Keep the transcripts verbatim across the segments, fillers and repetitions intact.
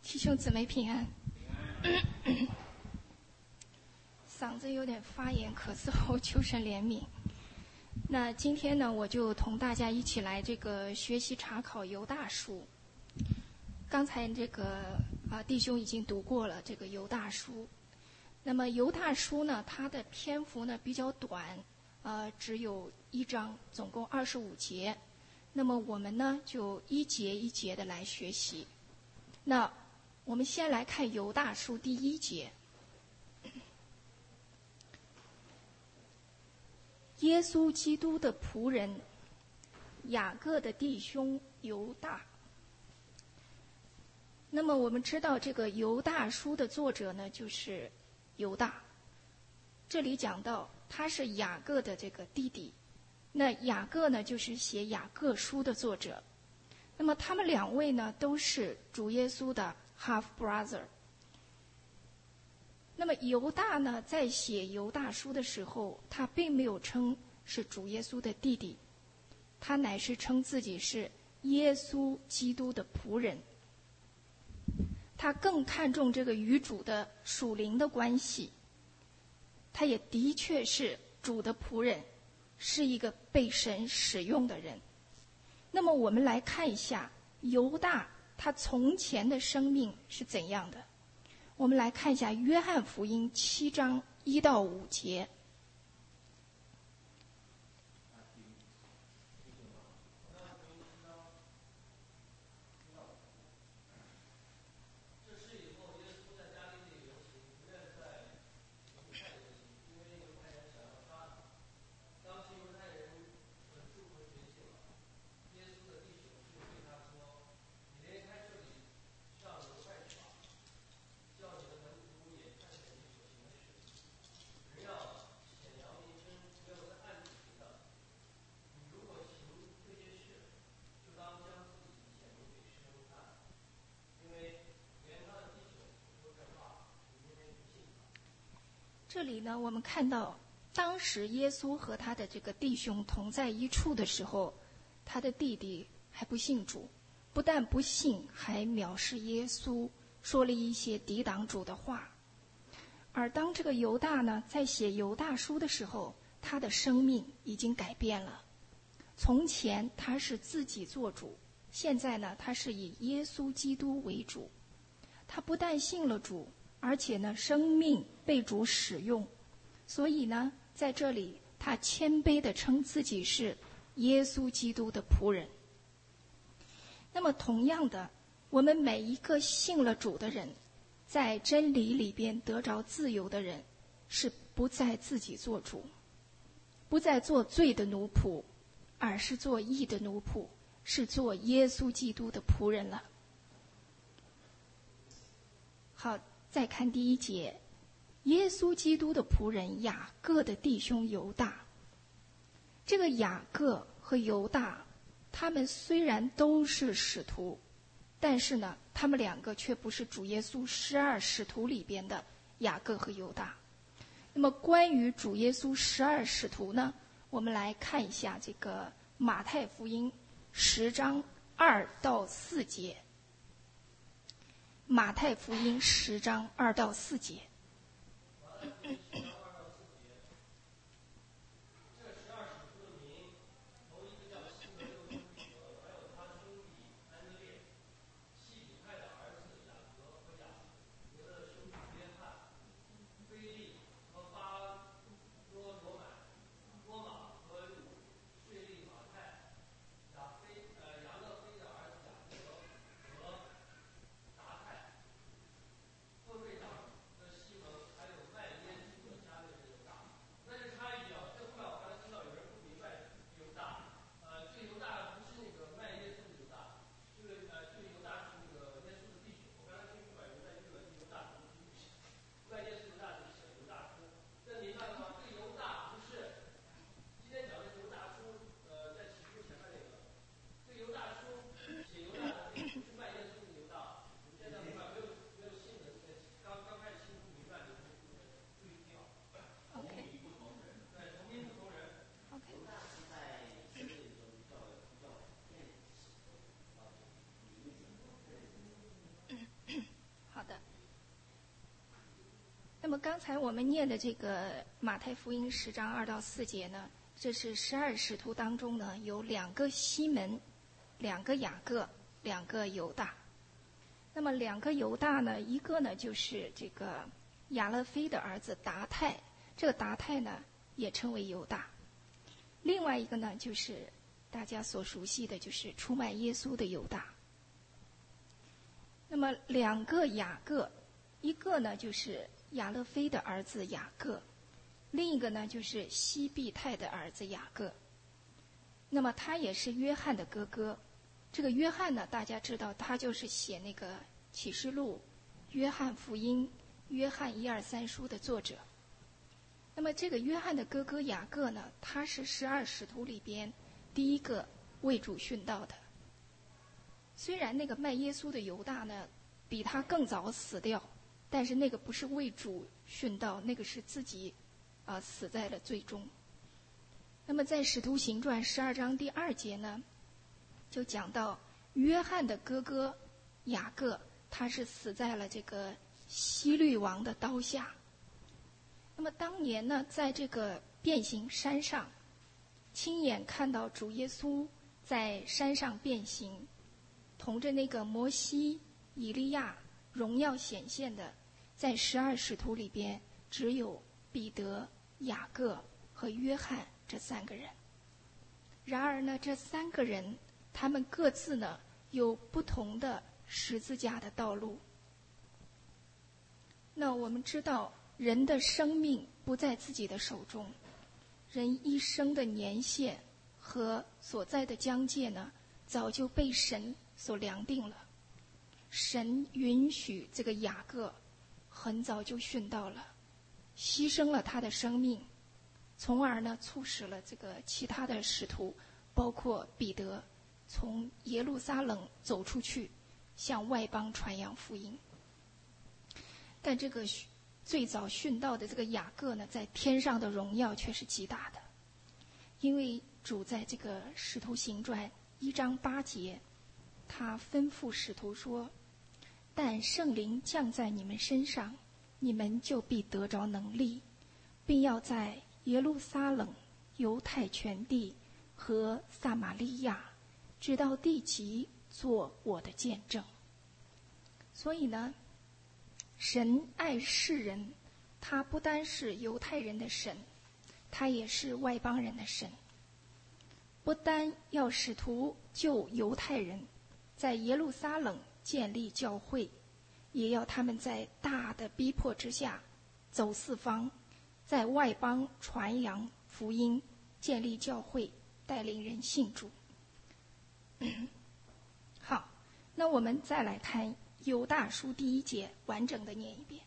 弟兄姊妹平安。嗓子有点发炎咳嗽，求神怜悯。那今天呢，我就同大家一起来这个学习查考犹大书。刚才这个啊弟兄已经读过了这个犹大书。那么犹大书呢，它的篇幅呢比较短，呃，只有一章，总共二十五节。那么我们呢就一节一节的来学习。那我们先来看犹大书第一节。耶稣基督的仆人，雅各的弟兄犹大。那么我们知道这个犹大书的作者呢就是犹大。这里讲到他是雅各的这个弟弟，那雅各呢就是写雅各书的作者。那么他们两位呢都是主耶稣的 half brother。那么犹大呢在写犹大书的时候，他并没有称是主耶稣的弟弟，他乃是称自己是耶稣基督的仆人。他更看重这个与主的属灵的关系，他也的确是主的仆人，是一个被神使用的人。那么我们来看一下犹大他从前的生命是怎样的。我们来看一下约翰福音七章一到五节。这里呢，我们看到当时耶稣和他的这个弟兄同在一处的时候，他的弟弟还不信主，不但不信，还藐视耶稣，说了一些抵挡主的话。而当这个犹大呢，在写犹大书的时候，他的生命已经改变了。从前他是自己做主，现在呢，他是以耶稣基督为主。他不但信了主，而且呢，生命被主使用，所以呢，在这里他谦卑地称自己是耶稣基督的仆人。那么同样的，我们每一个信了主的人，在真理里边得着自由的人，是不再自己做主，不再做罪的奴仆，而是做义的奴仆，是做耶稣基督的仆人了。好，再看第一节，耶稣基督的仆人雅各的弟兄犹大。这个雅各和犹大，他们虽然都是使徒，但是呢，他们两个却不是主耶稣十二使徒里边的雅各和犹大。那么关于主耶稣十二使徒呢，我们来看一下这个马太福音十章二到四节。马太福音十章二到四节。 刚才我们念的这个马太福音十章二到四节呢，这是十二使徒当中呢有两个西门，两个雅各，两个犹大。那么两个犹大呢，一个呢就是这个亚勒菲的儿子达太，这个达太呢也称为犹大。另外一个呢就是大家所熟悉的就是出卖耶稣的犹大。那么两个雅各，一个呢就是亚勒菲的儿子雅各，另一个呢就是西庇太的儿子雅各。那么他也是约翰的哥哥。这个约翰呢，大家知道他就是写那个启示录、约翰福音、约翰一二三书的作者。那么这个约翰的哥哥雅各呢，他是十二使徒里边第一个为主殉道的。虽然那个卖耶稣的犹大呢比他更早死掉，但是那个不是为主殉道，那个是自己啊、呃、死在了最终。那么在使徒行传十二章第二节呢，就讲到约翰的哥哥雅各，他是死在了这个希律王的刀下。那么当年呢，在这个变形山上，亲眼看到主耶稣在山上变形，同着那个摩西、以利亚荣耀显现的，在十二使徒里边只有彼得、雅各和约翰这三个人。然而呢，这三个人他们各自呢有不同的十字架的道路。那我们知道，人的生命不在自己的手中，人一生的年限和所在的疆界呢，早就被神所量定了。神允许这个雅各很早就殉道了，牺牲了他的生命，从而呢促使了这个其他的使徒，包括彼得，从耶路撒冷走出去，向外邦传扬福音。但这个最早殉道的这个雅各呢，在天上的荣耀却是极大的，因为主在这个使徒行传一章八节，他吩咐使徒说：但圣灵降在你们身上，你们就必得着能力，并要在耶路撒冷、犹太全地和撒玛利亚直到地极做我的见证。所以呢，神爱世人，他不单是犹太人的神，他也是外邦人的神。不单要使徒救犹太人，在耶路撒冷建立教会，也要他们在大的逼迫之下走四方，在外邦传扬福音，建立教会，带领人信主。好，那我们再来看犹大书第一节，完整的念一遍。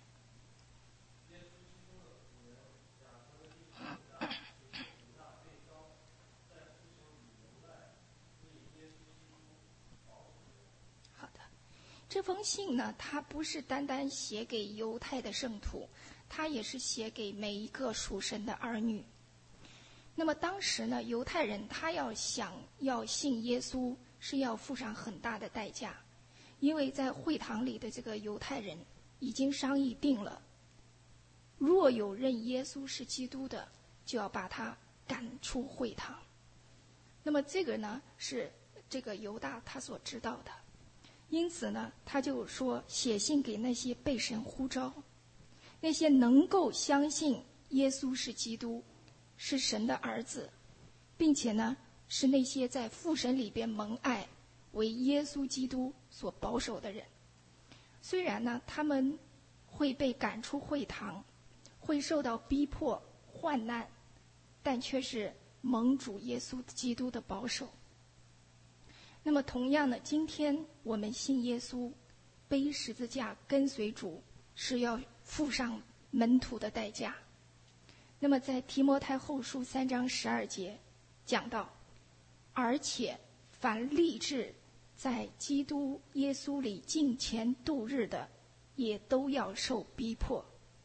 好的，这封信呢，它不是单单写给犹太的圣徒，它也是写给每一个属神的儿女。那么当时呢，犹太人他要想要信耶稣，是要付上很大的代价，因为在会堂里的这个犹太人已经商议定了，若有认耶稣是基督的，就要把他赶出会堂。那么这个呢，是这个犹大他所知道的，因此呢，他就说写信给那些被神呼召，那些能够相信耶稣是基督，是神的儿子，并且呢，是那些在父神里边蒙爱，为耶稣基督所保守的人。虽然呢，他们会被赶出会堂，会受到逼迫、患难，但却是蒙主耶稣基督的保守。那么同样的，今天我们信耶稣，背十字架跟随主，是要付上门徒的代价。那么在提摩太后书三章十二节讲到，而且凡立志在基督耶稣里敬虔度日的，也都要受逼迫。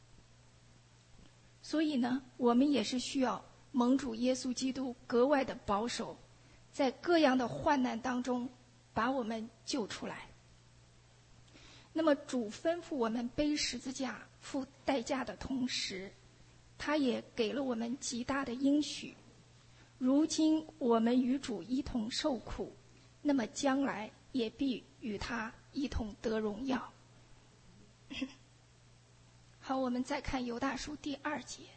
所以呢，我们也是需要蒙主耶稣基督格外的保守，在各样的患难当中把我们救出来。 那么主吩咐我们背十字架付代价的同时，他也给了我们极大的应许。如今我们与主一同受苦，那么将来也必与他一同得荣耀。好，我们再看犹大书第二节。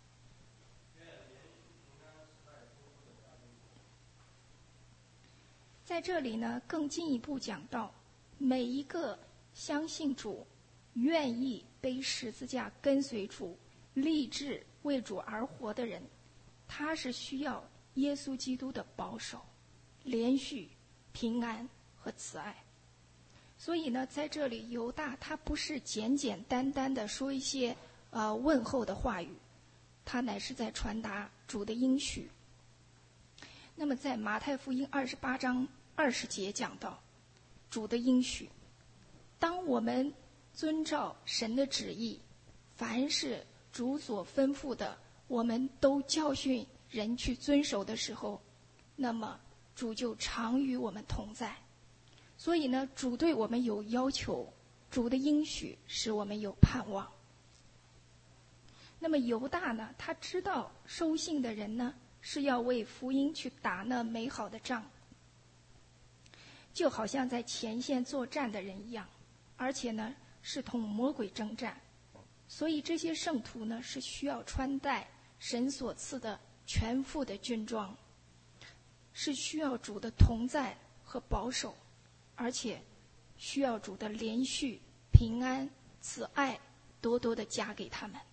在这里呢，更进一步讲到，每一个相信主、愿意背十字架跟随主、立志为主而活的人，他是需要耶稣基督的保守、连续、平安和慈爱。所以呢，在这里犹大他不是简简单单的说一些呃问候的话语，他乃是在传达主的应许。那么在马太福音二十八章二十节讲到主的应许，当我们遵照神的旨意，凡是主所吩咐的，我们都教训人去遵守的时候，那么主就常与我们同在。所以呢，主对我们有要求，主的应许使我们有盼望。那么犹大呢，他知道收信的人呢是要为福音去打那美好的仗，就好像在前线作战的人一样，而且呢是同魔鬼征战。所以这些圣徒呢是需要穿戴神所赐的全副的军装，是需要主的同在和保守，而且需要主的连续、平安、慈爱多多的加给他们。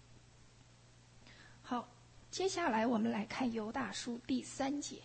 好，接下来我们来看犹大书第三节。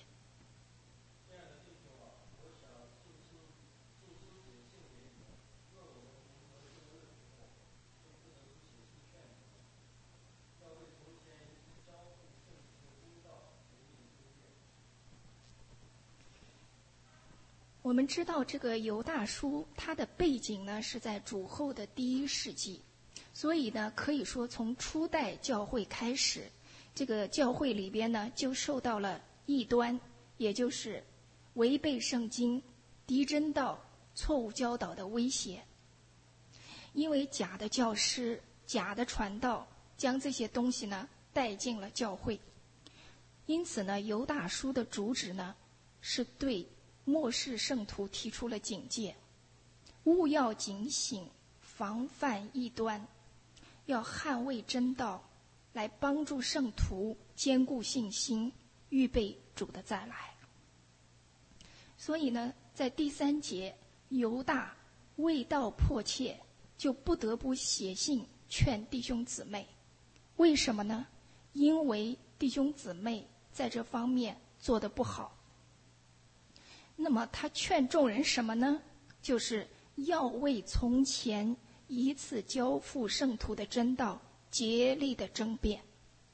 我们知道这个犹大书它的背景呢是在主后的第一世纪，所以呢可以说从初代教会开始，这个教会里边呢就受到了异端，也就是违背圣经、敌真道、错误教导的威胁。因为假的教师、假的传道将这些东西呢带进了教会，因此呢犹大书的主旨呢是对末世圣徒提出了警戒，务要警醒，防范异端，要捍卫真道，来帮助圣徒坚固信心，预备主的再来。所以呢，在第三节，犹大为道迫切，就不得不写信劝弟兄姊妹。为什么呢？因为弟兄姊妹在这方面做得不好。那么他劝众人什么呢？就是要为从前一次交付圣徒的真道竭力的争辩。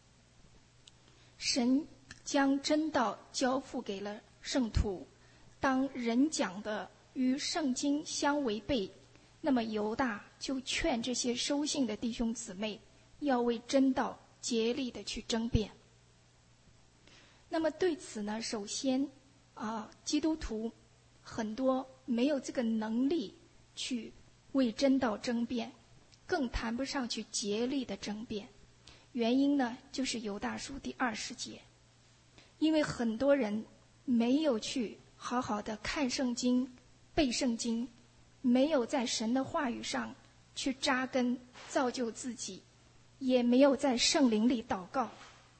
神将真道交付给了圣徒，当人讲的与圣经相违背，那么犹大就劝这些收信的弟兄姊妹要为真道竭力的去争辩。那么对此呢，首先啊，基督徒很多没有这个能力去为真道争辩，更谈不上去竭力的争辩。原因呢，就是犹大书第二十节，因为很多人没有去好好的看圣经、背圣经，没有在神的话语上去扎根造就自己，也没有在圣灵里祷告，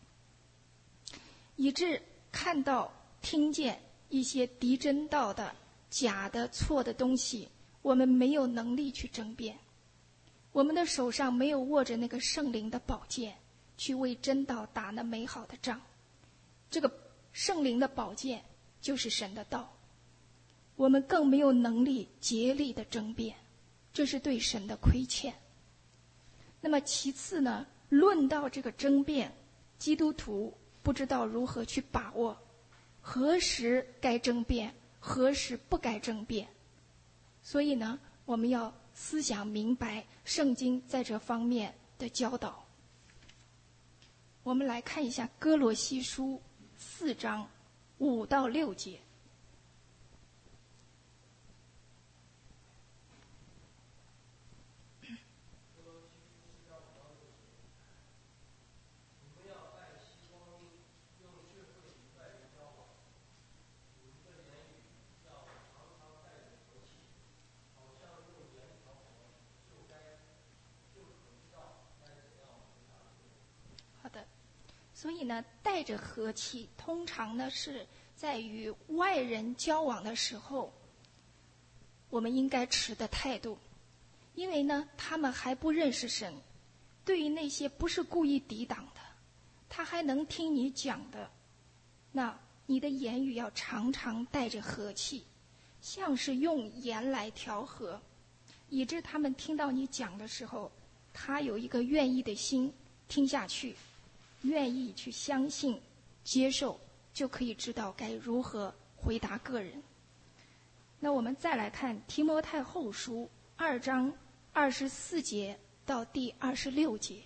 以致看到听见一些敌真道的假的错的东西，我们没有能力去争辩，我们的手上没有握着那个圣灵的宝剑去为真道打那美好的仗。这个圣灵的宝剑就是神的道，我们更没有能力竭力的争辩，这是对神的亏欠。那么其次呢，论到这个争辩，基督徒不知道如何去把握何时该争辩，何时不该争辩。所以呢，我们要思想明白圣经在这方面的教导。我们来看一下哥罗西书四章五到六节。 所以呢，带着和气，通常呢是在与外人交往的时候，我们应该持的态度。因为呢，他们还不认识神，对于那些不是故意抵挡的，他还能听你讲的，那你的言语要常常带着和气，像是用盐来调和，以致他们听到你讲的时候，他有一个愿意的心听下去，愿意去相信接受，就可以知道该如何回答个人。那我们再来看提摩太后书二章二十四节到第二十六节。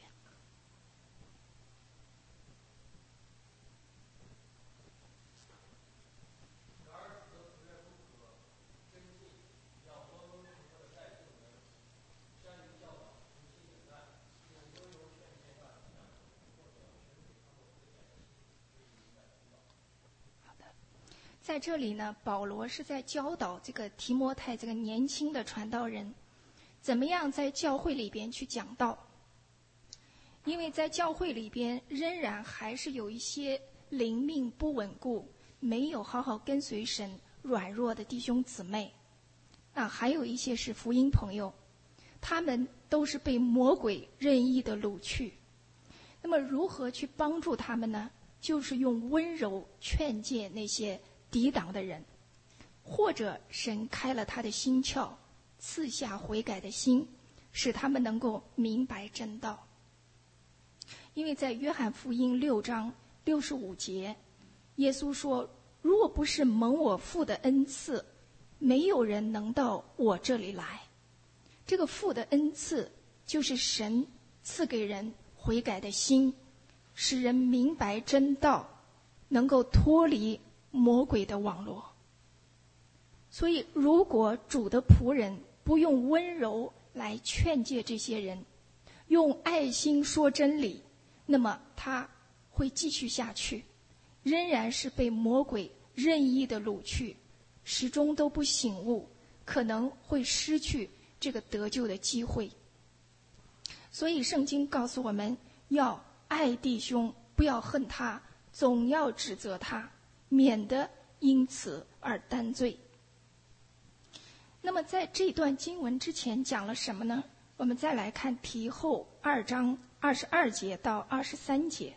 在这里呢，保罗是在教导这个提摩太这个年轻的传道人，怎么样在教会里边去讲道。因为在教会里边仍然还是有一些灵命不稳固，没有好好跟随神软弱的弟兄姊妹，啊，还有一些是福音朋友，他们都是被魔鬼任意的掳去。那么如何去帮助他们呢？就是用温柔劝诫那些抵挡的人，或者神开了他的心窍，赐下悔改的心，使他们能够明白真道。因为在约翰福音六章六十五节，耶稣说，如果不是蒙我父的恩赐，没有人能到我这里来。这个父的恩赐就是神赐给人悔改的心，使人明白真道，能够脱离魔鬼的网络。所以如果主的仆人不用温柔来劝诫这些人，用爱心说真理，那么他会继续下去，仍然是被魔鬼任意的掳去，始终都不醒悟，可能会失去这个得救的机会。所以圣经告诉我们要爱弟兄，不要恨他，总要指责他，免得因此而担罪。那么在这段经文之前讲了什么呢？我们再来看提后二章二十二节到二十三节。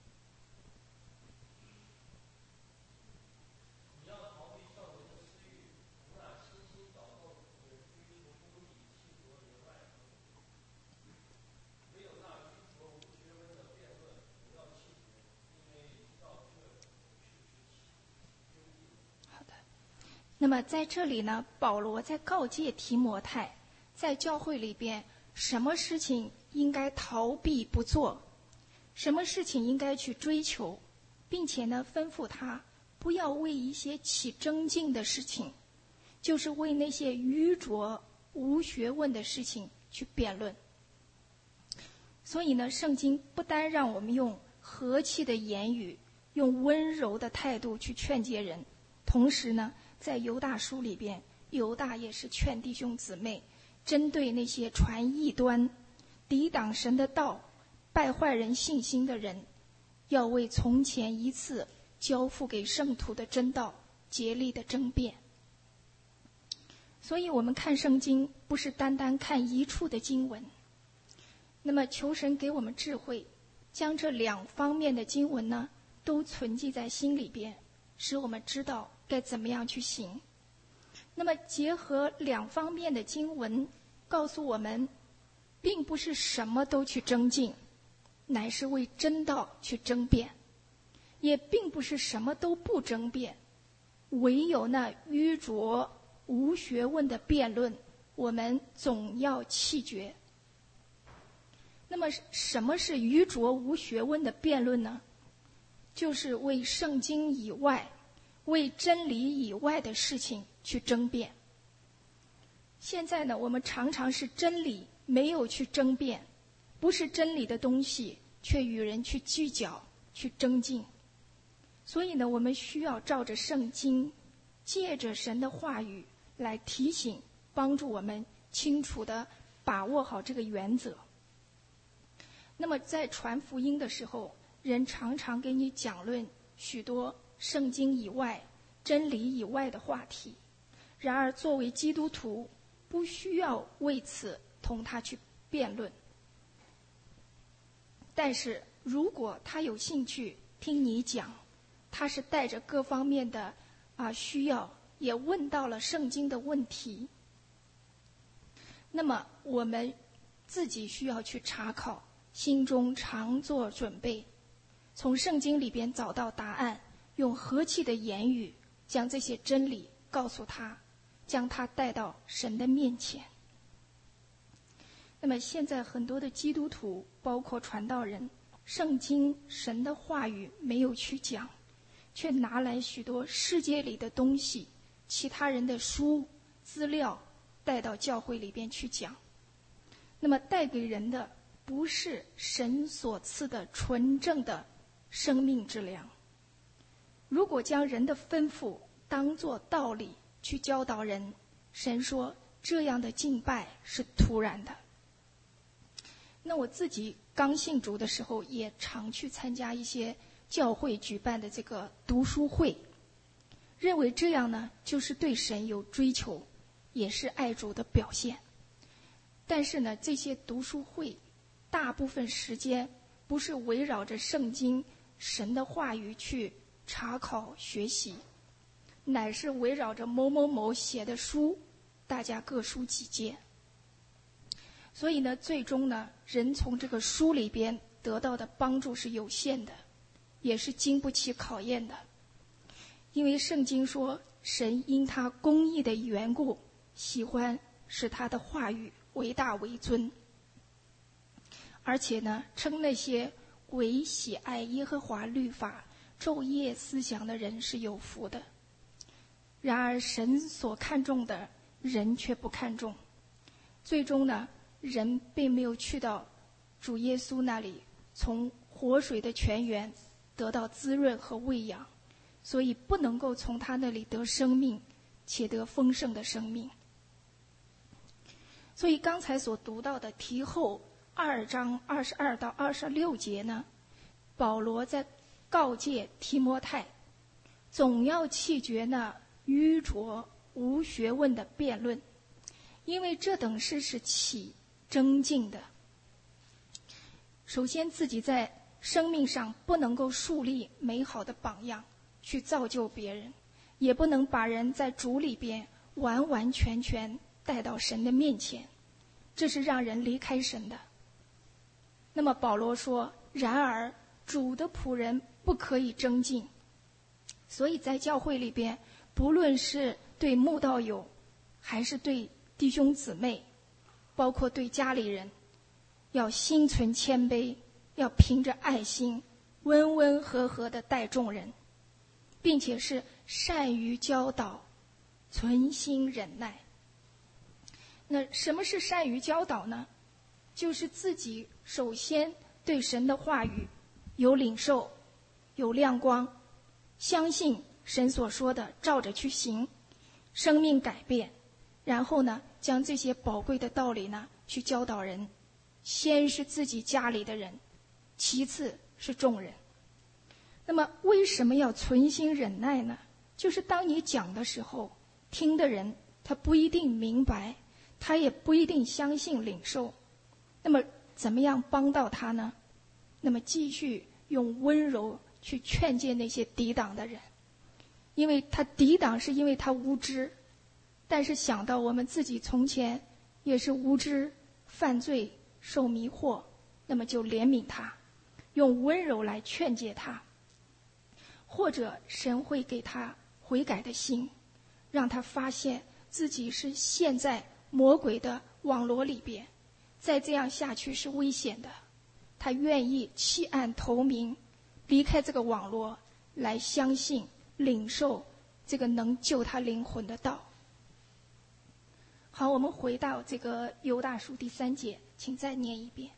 那么在这里呢，保罗在告诫提摩太，在教会里边什么事情应该逃避不做，什么事情应该去追求，并且呢吩咐他不要为一些起争竞的事情，就是为那些愚拙无学问的事情去辩论。所以呢，圣经不单让我们用和气的言语，用温柔的态度去劝诫人，同时呢在犹大书里边，犹大也是劝弟兄姊妹，针对那些传异端、抵挡神的道、败坏人信心的人，要为从前一次交付给圣徒的真道竭力的争辩。所以我们看圣经不是单单看一处的经文，那么求神给我们智慧，将这两方面的经文呢都存记在心里边，使我们知道该怎么样去行。那么结合两方面的经文，告诉我们并不是什么都去争竞，乃是为真道去争辩，也并不是什么都不争辩，唯有那愚拙无学问的辩论，我们总要弃绝。那么什么是愚拙无学问的辩论呢？就是为圣经以外，为真理以外的事情去争辩。现在呢，我们常常是真理没有去争辩，不是真理的东西却与人去计较去争竞。所以呢，我们需要照着圣经，借着神的话语来提醒帮助我们清楚地把握好这个原则。那么在传福音的时候， 人常常给你讲论许多圣经以外、真理以外的话题。然而作为基督徒，不需要为此同他去辩论。但是如果他有兴趣听你讲，他是带着各方面的啊需要，也问到了圣经的问题，那么我们自己需要去查考，心中常做准备，从圣经里边找到答案，用和气的言语将这些真理告诉他，将他带到神的面前。那么现在很多的基督徒，包括传道人，圣经神的话语没有去讲，却拿来许多世界里的东西，其他人的书资料带到教会里边去讲。那么带给人的不是神所赐的纯正的生命之粮。如果将人的吩咐当作道理去教导人，神说这样的敬拜是突然的。那我自己刚信主的时候，也常去参加一些教会举办的这个读书会，认为这样呢就是对神有追求，也是爱主的表现。但是呢，这些读书会大部分时间不是围绕着圣经神的话语去查考学习，乃是围绕着某某某写的书，大家各抒己见。所以呢，最终呢，人从这个书里边得到的帮助是有限的，也是经不起考验的。因为圣经说，神因他公义的缘故，喜欢使他的话语为大为尊。而且呢，称那些为喜爱耶和华律法、昼夜思想的人是有福的。然而神所看重的，人却不看重。最终呢，人并没有去到主耶稣那里，从活水的泉源得到滋润和喂养，所以不能够从他那里得生命，且得丰盛的生命。所以刚才所读到的题后二章二十二到二十六节呢，保罗在告诫提摩太，总要弃绝那愚拙无学问的辩论，因为这等事是起争竞的。首先自己在生命上不能够树立美好的榜样去造就别人，也不能把人在主里边完完全全带到神的面前，这是让人离开神的。那么保罗说，然而主的仆人不可以争竞。所以在教会里边，不论是对慕道友，还是对弟兄姊妹，包括对家里人，要心存谦卑，要凭着爱心温温和和地待众人，并且是善于教导，存心忍耐。那什么是善于教导呢？就是自己首先对神的话语有领受，有亮光，相信神所说的照着去行，生命改变，然后呢将这些宝贵的道理呢去教导人，先是自己家里的人，其次是众人。那么为什么要存心忍耐呢？就是当你讲的时候，听的人他不一定明白，他也不一定相信领受，那么怎么样帮到他呢？那么继续用温柔去劝诫那些抵挡的人，因为他抵挡是因为他无知，但是想到我们自己从前也是无知犯罪受迷惑，那么就怜悯他，用温柔来劝诫他，或者神会给他悔改的心，让他发现自己是陷在魔鬼的网罗里边，再这样下去是危险的，他愿意弃暗投明，离开这个网络，来相信领受这个能救他灵魂的道。好，我们回到这个犹大书第三节，请再念一遍。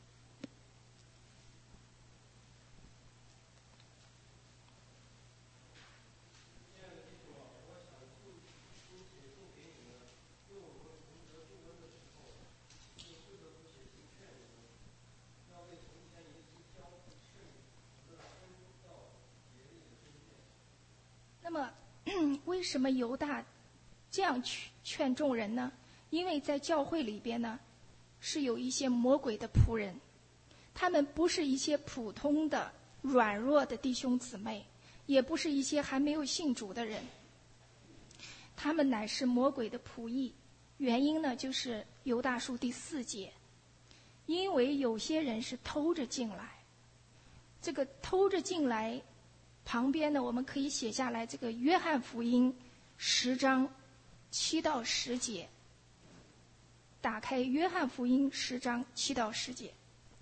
为什么犹大这样劝劝众人呢？因为在教会里边呢，是有一些魔鬼的仆人，他们不是一些普通的软弱的弟兄姊妹，也不是一些还没有信主的人，他们乃是魔鬼的仆役。原因呢，就是犹大书第四节，因为有些人是偷着进来。这个偷着进来旁边呢，我们可以写下来这个约翰福音十章七到十节。打开约翰福音十章七到十节。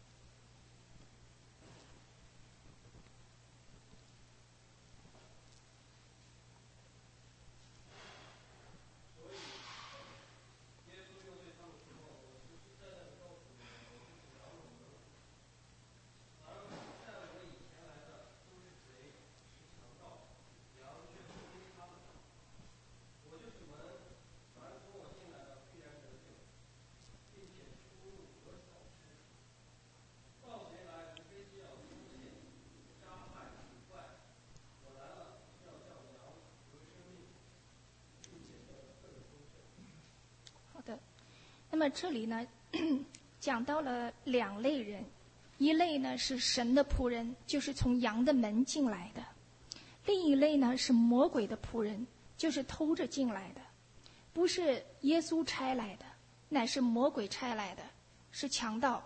那么这里呢，讲到了两类人，一类呢是神的仆人，就是从羊的门进来的；另一类呢是魔鬼的仆人，就是偷着进来的，不是耶稣差来的，乃是魔鬼差来的，是强盗。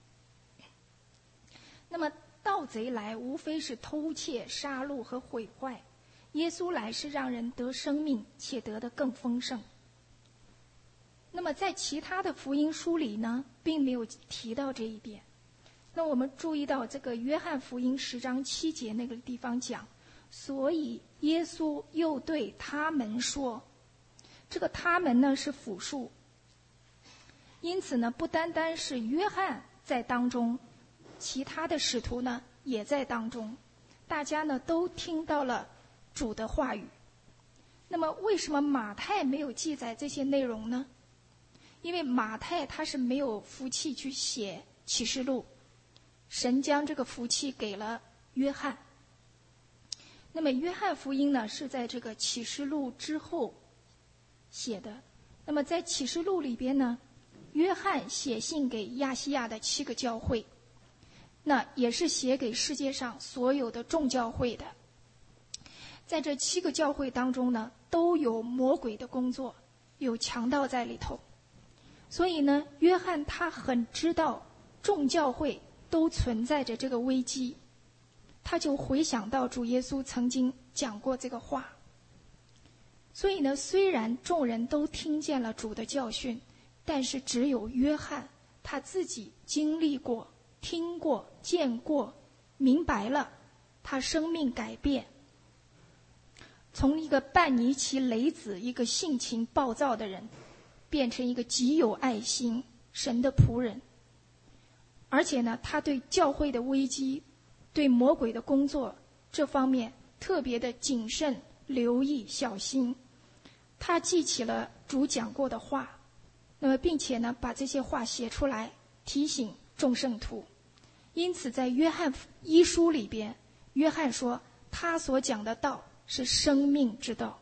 那么盗贼来无非是偷窃、杀戮和毁坏，耶稣来是让人得生命，且得得更丰盛。那么在其他的福音书里呢，并没有提到这一点。那我们注意到这个约翰福音十章七节那个地方讲，所以耶稣又对他们说，这个他们呢是复数，因此呢不单单是约翰在当中，其他的使徒呢也在当中，大家呢都听到了主的话语。那么为什么马太没有记载这些内容呢？因为马太他是没有福气去写启示录，神将这个福气给了约翰。那么约翰福音呢是在这个启示录之后写的。那么在启示录里边呢，约翰写信给亚细亚的七个教会，那也是写给世界上所有的众教会的。在这七个教会当中呢，都有魔鬼的工作，有强盗在里头。所以呢，约翰他很知道众教会都存在着这个危机，他就回想到主耶稣曾经讲过这个话。所以呢，虽然众人都听见了主的教训，但是只有约翰他自己经历过、听过、见过、明白了，他生命改变，从一个半尼其雷子、一个性情暴躁的人，变成一个极有爱心、神的仆人。而且呢，他对教会的危机、对魔鬼的工作这方面特别的谨慎、留意、小心。他记起了主讲过的话，那么并且呢，把这些话写出来，提醒众圣徒。因此在约翰一书里边，约翰说他所讲的道是生命之道。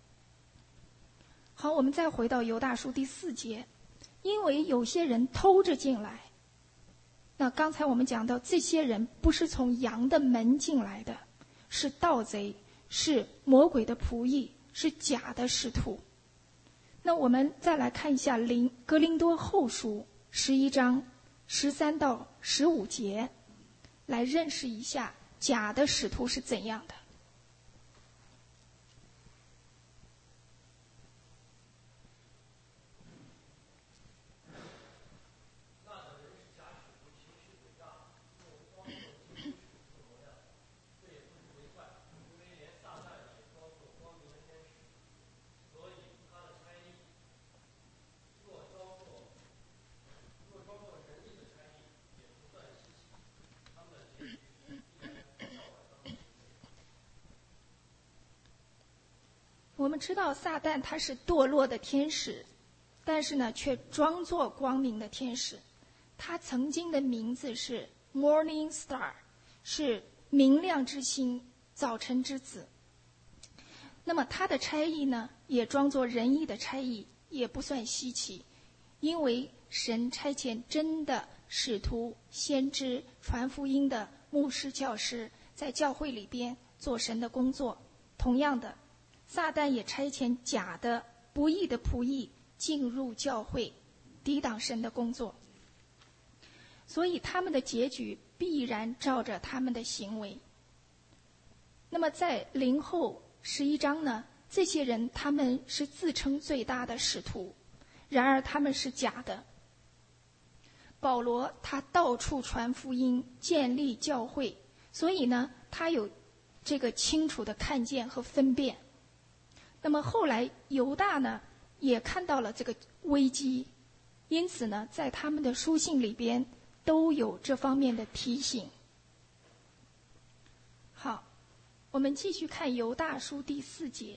好，我们再回到犹大书第四节，因为有些人偷着进来。那刚才我们讲到，这些人不是从羊的门进来的，是盗贼，是魔鬼的仆役，是假的使徒。那我们再来看一下林哥林多后书十一章十三到十五节，来认识一下假的使徒是怎样的。我们知道撒旦他是堕落的天使，但是呢却装作光明的天使。他曾经的名字是 Morning Star， 是明亮之星，早晨之子。 那么他的差役呢，也装作仁义的差役，也不算稀奇，因为神差遣真的使徒、先知、传福音的牧师、教师在教会里边做神的工作。同样的，撒旦也差遣假的、不义的仆役进入教会，抵挡神的工作。所以他们的结局必然照着他们的行为。那么在林后十一章呢，这些人他们是自称最大的使徒，然而他们是假的。保罗他到处传福音，建立教会，所以呢，他有这个清楚的看见和分辨。那么后来犹大呢，也看到了这个危机，因此呢，在他们的书信里边都有这方面的提醒。好，我们继续看犹大书第四节。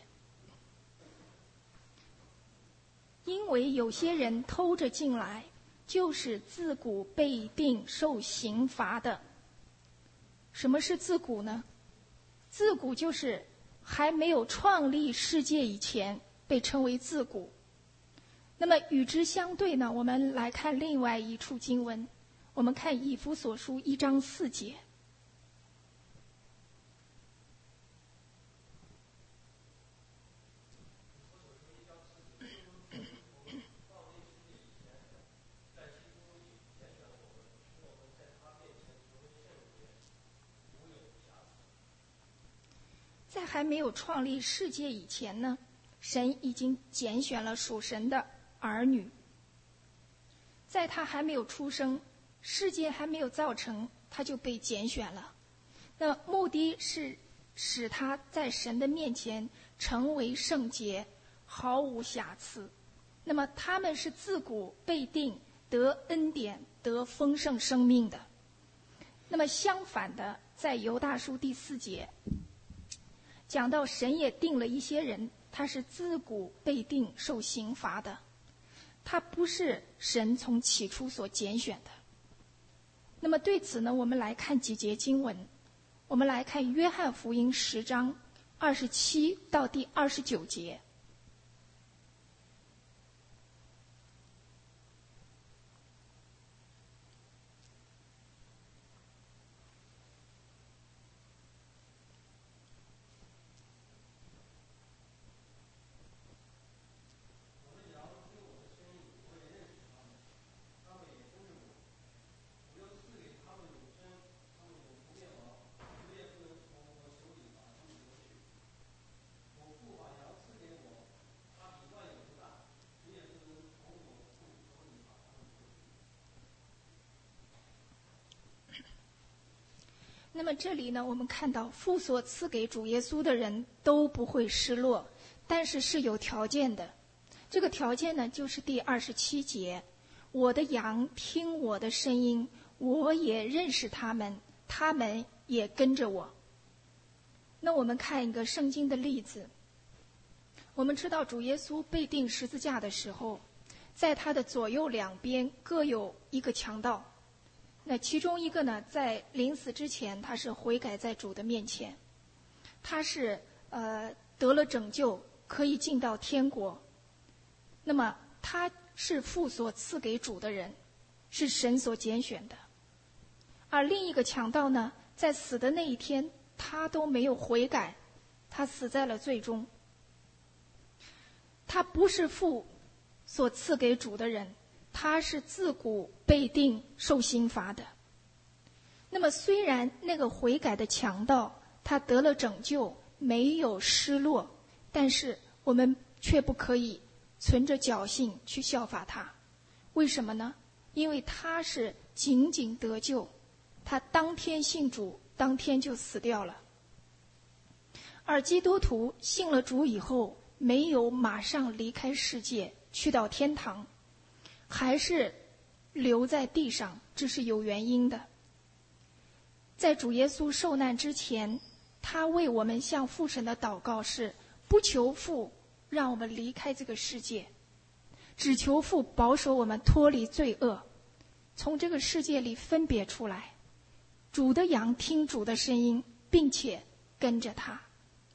因为有些人偷着进来，就是自古被定受刑罚的。什么是自古呢？自古就是还没有创立世界以前被称为自古。那么与之相对呢，我们来看另外一处经文，我们看以弗所书一章四节。在还没有创立世界以前呢，神已经拣选了属神的儿女。在他还没有出生，世界还没有造成，他就被拣选了。那目的是使他在神的面前成为圣洁，毫无瑕疵。那么他们是自古被定得恩典、得丰盛生命的。那么相反的，在犹大书第四节讲到神也定了一些人，他是自古被定受刑罚的，他不是神从起初所拣选的。那么对此呢，我们来看几节经文。我们来看约翰福音十章二十七到第二十九节。那么这里呢，我们看到父所赐给主耶稣的人都不会失落，但是是有条件的。这个条件呢，就是第二十七节，我的羊听我的声音，我也认识他们，他们也跟着我。那我们看一个圣经的例子。我们知道主耶稣被钉十字架的时候，在他的左右两边各有一个强盗。那其中一个呢，在临死之前，他是悔改在主的面前，他是呃得了拯救，可以进到天国。那么他是父所赐给主的人，是神所拣选的。而另一个强盗呢，在死的那一天，他都没有悔改，他死在了罪中。他不是父所赐给主的人，他是自古被定受刑罚的。那么虽然那个悔改的强盗他得了拯救，没有失落，但是我们却不可以存着侥幸去效法他。为什么呢？因为他是仅仅得救，他当天信主，当天就死掉了。而基督徒信了主以后，没有马上离开世界去到天堂，还是留在地上，这是有原因的。在主耶稣受难之前，他为我们向父神的祷告是不求父让我们离开这个世界，只求父保守我们脱离罪恶，从这个世界里分别出来。主的羊听主的声音，并且跟着他。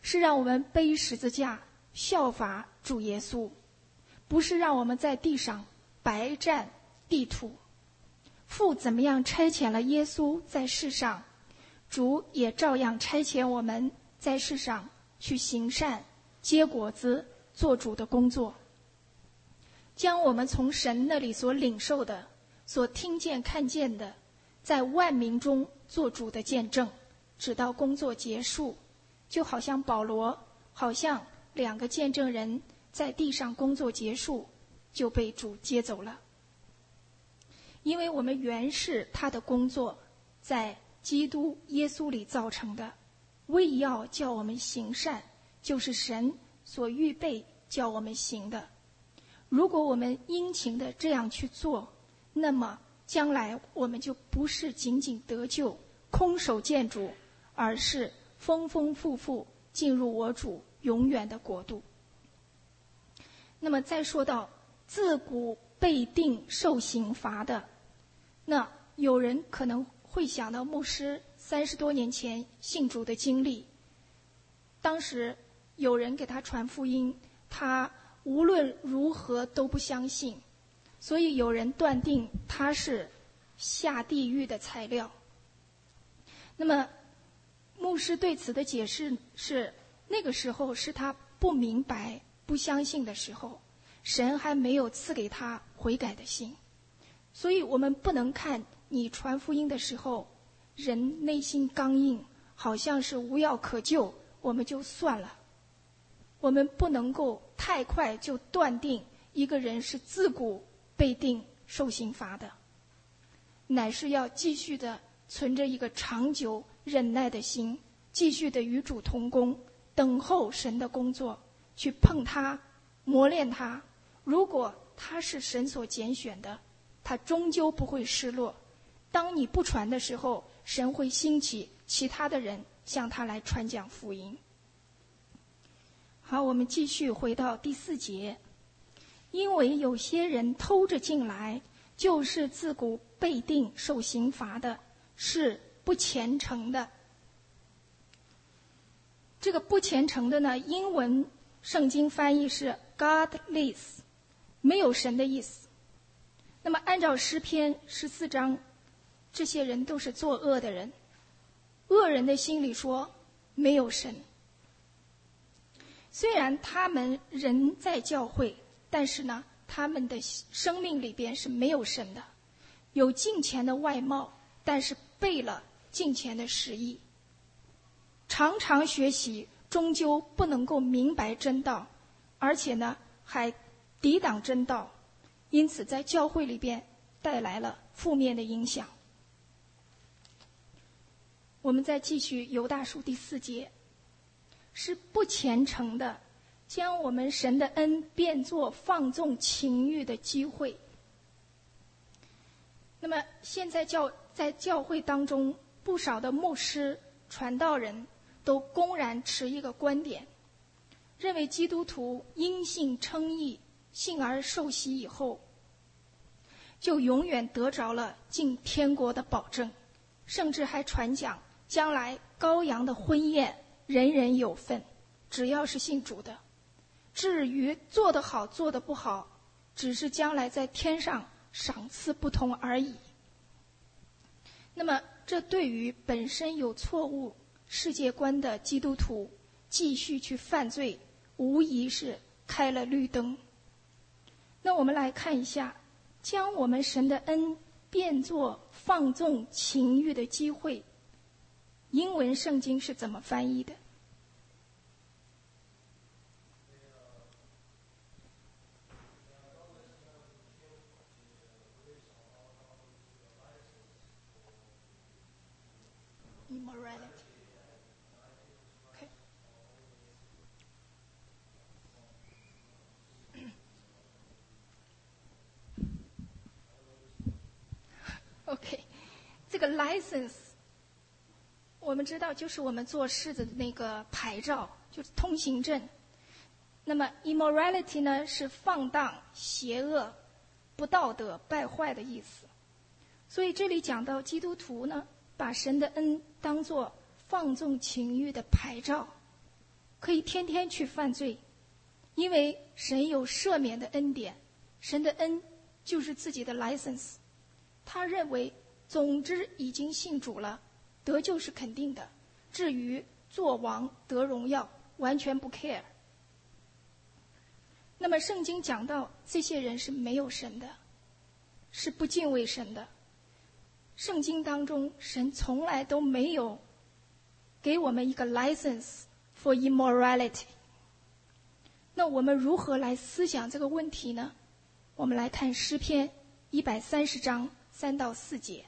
是让我们背十字架效法主耶稣，不是让我们在地上白占地土。父怎么样差遣了耶稣在世上，主也照样差遣我们在世上去行善、结果子、做主的工作，将我们从神那里所领受的、所听见看见的，在万民中做主的见证，直到工作结束。就好像保罗，好像两个见证人在地上工作结束，就被主接走了。因为我们原是他的工作，在基督耶稣里造成的，为要叫我们行善，就是神所预备叫我们行的。如果我们殷勤的这样去做，那么将来我们就不是仅仅得救、空手见主，而是丰丰富富进入我主永远的国度。那么再说到自古被定受刑罚的，那有人可能会想到牧师三十多年前信主的经历，当时有人给他传福音，他无论如何都不相信，所以有人断定他是下地狱的材料。那么牧师对此的解释是，那个时候是他不明白、不相信的时候，神还没有赐给他悔改的心。所以我们不能看你传福音的时候，人内心刚硬，好像是无药可救，我们就算了。我们不能够太快就断定一个人是自古被定受刑罚的，乃是要继续的存着一个长久忍耐的心，继续的与主同工，等候神的工作，去碰他，磨练他。如果他是神所拣选的，他终究不会失落。当你不传的时候，神会兴起其他的人向他来传讲福音。好，我们继续回到第四节。因为有些人偷着进来，就是自古被定受刑罚的，是不虔诚的。这个不虔诚的呢，英文圣经翻译是 godless， 没有神的意思。那么按照诗篇十四章，这些人都是作恶的人，恶人的心里说没有神。虽然他们人在教会，但是呢，他们的生命里边是没有神的，有敬虔的外貌，但是背了敬虔的实意。常常学习，终究不能够明白真道，而且呢，还抵挡真道，因此在教会里边带来了负面的影响。我们再继续犹大书第四节，是不虔诚的，将我们神的恩变作放纵情欲的机会。那么现在教在教会当中，不少的牧师、传道人都公然持一个观点，认为基督徒因信称义，信而受洗以后，就永远得着了进天国的保证，甚至还传讲将来羔羊的婚宴人人有份，只要是信主的。至于做得好做得不好，只是将来在天上赏赐不同而已。那么这对于本身有错误世界观的基督徒继续去犯罪，无疑是开了绿灯。那我们来看一下，将我们神的恩变作放纵情欲的机会，英文圣经是怎么翻译的？Immorality. Okay. OK， 这个 license 我们知道就是我们做事的那个牌照，就是通行证。那么 immorality 呢，是放荡、邪恶、不道德、败坏的意思。所以这里讲到基督徒呢，把神的恩当作放纵情欲的牌照。 可以天天去犯罪，因为神有赦免的恩典，神的恩就是自己的 license。他认为总之已经信主了，得救是肯定的，至于做王得荣耀完全不 care。 那么圣经讲到这些人是没有神的，是不敬畏神的。圣经当中神从来都没有给我们一个 license for immorality。 那我们如何来思想这个问题呢？我们来看诗篇一百三十章三到四节。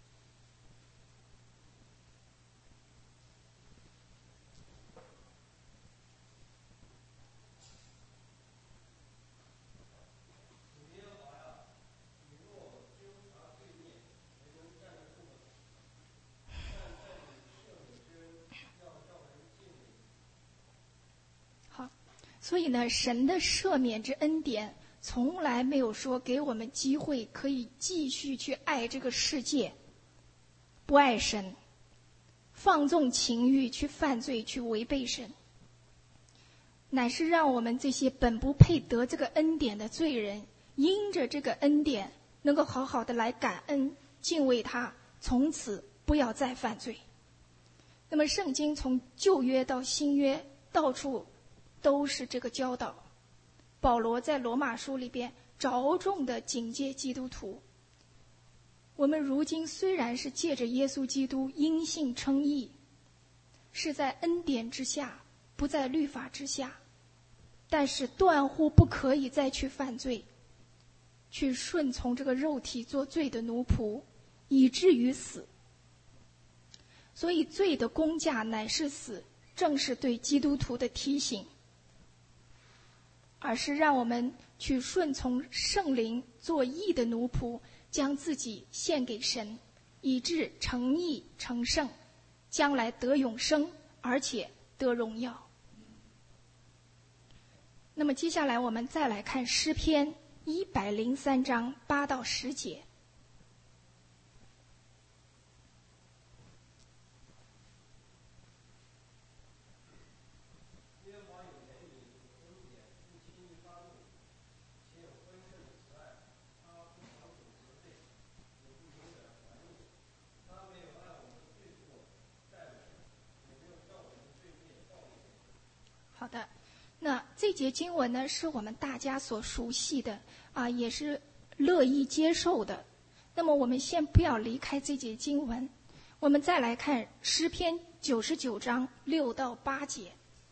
所以呢，神的赦免之恩典从来没有说给我们机会可以继续去爱这个世界，不爱神，放纵情欲，去犯罪，去违背神，乃是让我们这些本不配得这个恩典的罪人，因着这个恩典能够好好的来感恩敬畏他，从此不要再犯罪。那么圣经从旧约到新约到处都是这个教导。保罗在罗马书里边着重的警戒基督徒，我们如今虽然是借着耶稣基督因信称义，是在恩典之下，不在律法之下，但是断乎不可以再去犯罪，去顺从这个肉体做罪的奴仆，以至于死。所以罪的工价乃是死，正是对基督徒的提醒，而是让我们去顺从圣灵，做义的奴仆，将自己献给神，以致成义成圣，将来得永生，而且得荣耀。那么接下来我们再来看诗篇一百零三章八到十节。好的，那这节经文呢，是我们大家所熟悉的啊，也是乐意接受的。那么我们先不要离开这节经文，我们再来看诗篇九十九章六到八节。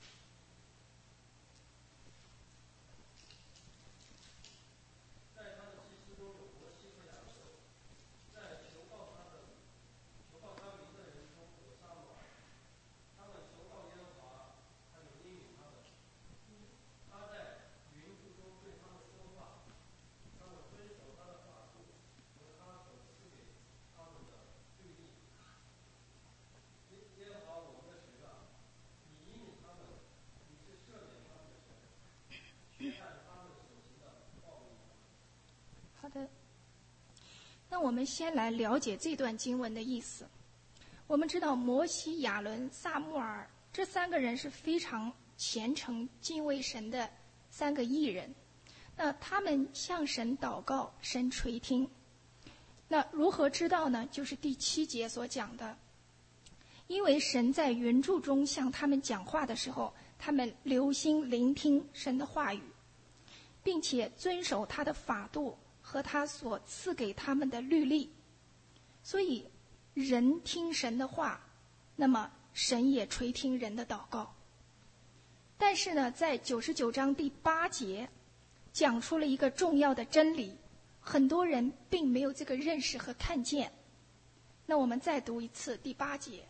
好的，那我们先来了解这段经文的意思。我们知道摩西、亚伦、撒母耳这三个人是非常虔诚敬畏神的三个义人，那他们向神祷告，神垂听。那如何知道呢？就是第七节所讲的，因为神在云柱中向他们讲话的时候，他们留心聆听神的话语，并且遵守他的法度和他所赐给他们的律例。所以人听神的话，那么神也垂听人的祷告。但是呢，在九十九章第八节讲出了一个重要的真理，很多人并没有这个认识和看见。那我们再读一次第八节。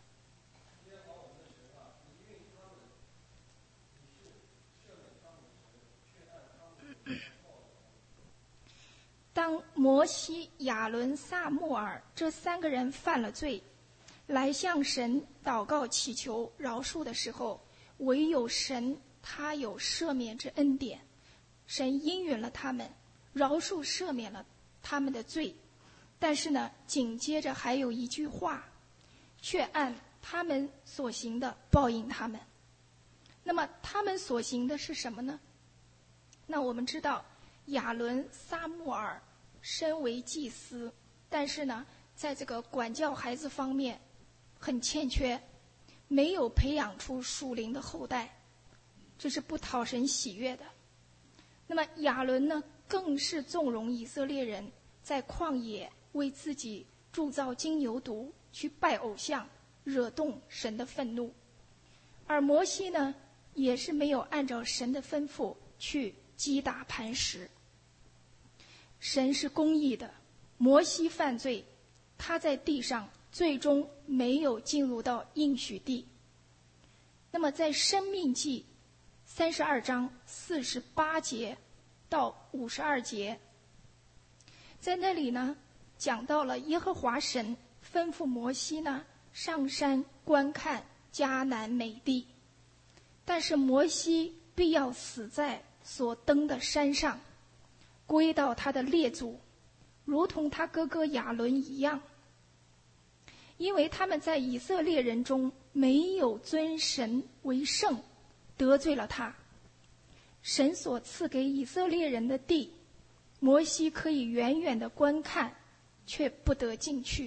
当摩西、亚伦、撒母耳这三个人犯了罪，来向神祷告祈求饶恕的时候，唯有神他有赦免之恩典，神应允了他们，饶恕赦免了他们的罪。但是呢，紧接着还有一句话，却按他们所行的报应他们。 那么他们所行的是什么呢？那我们知道亚伦、撒母耳身为祭司，但是呢在这个管教孩子方面很欠缺，没有培养出属灵的后代，这是不讨神喜悦的。那么亚伦呢，更是纵容以色列人在旷野为自己铸造金牛犊，去拜偶像，惹动神的愤怒。而摩西呢，也是没有按照神的吩咐去击打磐石。神是公义的，摩西犯罪，他在地上最终没有进入到应许地。那么在申命记三十二章四十八节到五十二节，在那里呢讲到了耶和华神吩咐摩西呢上山观看迦南美地，但是摩西必要死在所登的山上，归到他的列祖，如同他哥哥亚伦一样，因为他们在以色列人中没有尊神为圣，得罪了他。神所赐给以色列人的地，摩西可以远远的观看，却不得进去。